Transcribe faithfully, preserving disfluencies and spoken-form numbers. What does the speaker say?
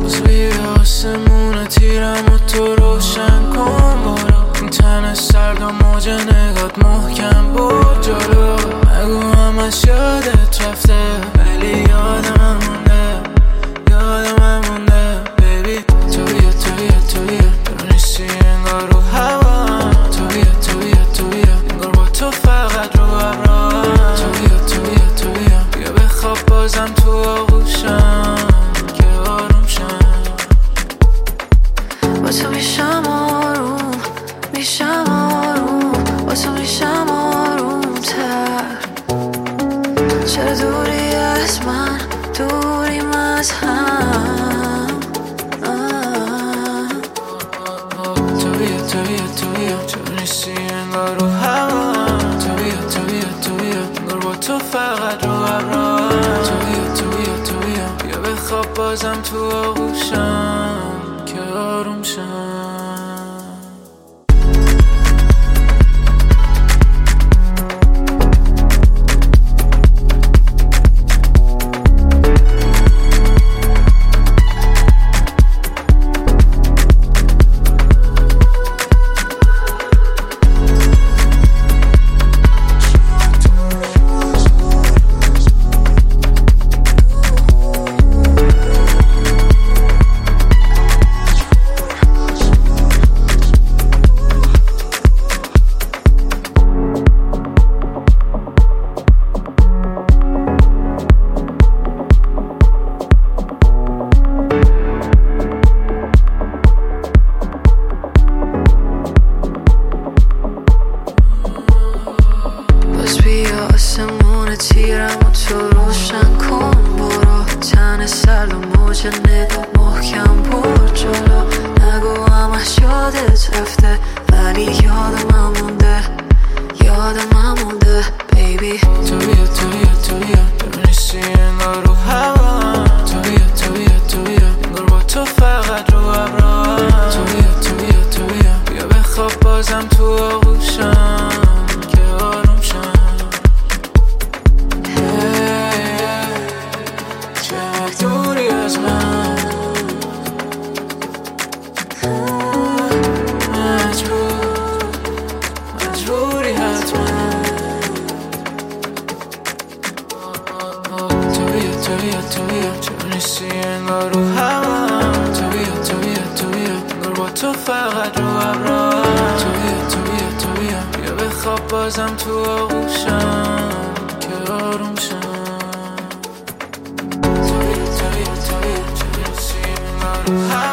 باز بیا آسمون تیرم و تو روشن کن برو. این تن سرد و موج نگات محکم بود جلو. نگو همش یادت رفته ولی یادم هم مونده، یادم هم مونده. بیبی تویه تویه تویه تو نیستی انگار رو هوا. تویه تویه تویه انگار با تو فقط رو ابرا. تویه تویه تویه بیا بخواب بازم تو آغوشم که آروم شم. با تو میشم آروم، میشم آروم، با تو میشم آروم تر. چرا دوری از من، دوریم از هم. تویه تویه تویه چرا نیستی انگار رو هوا. تویه تویه تویه انگار با تو فقط رو ابرا. تویه تویه تویه بیا بخواب بازم تو آغوشم که آروم شم. آسمون تیرم و تو روشن کن برو. تن سرد و موج نگاه محکم بود جلو. نگو همش یادت رفته ولی یادم هم مونده، یادم هم مونده. بیبی تویه تویه تویه تو نیستی انگار رو هوا. تویه تویه تویه انگار با تو فقط رو ابرا. تویه تویه تویه بیا بخواب بازم تو آغوشم که آروم شم. دوری از من مجبور، مجبوری حتما. تویه تویه تویه چرا نیستی انگار رو هوا. تویه تویه تویه انگار با تو فقط رو ابرا. تویه تویه تویه بیا بخواب بازم تو آغوشم که آروم شم. تویه تویه تویه چرا نیستی انگار رو هوا.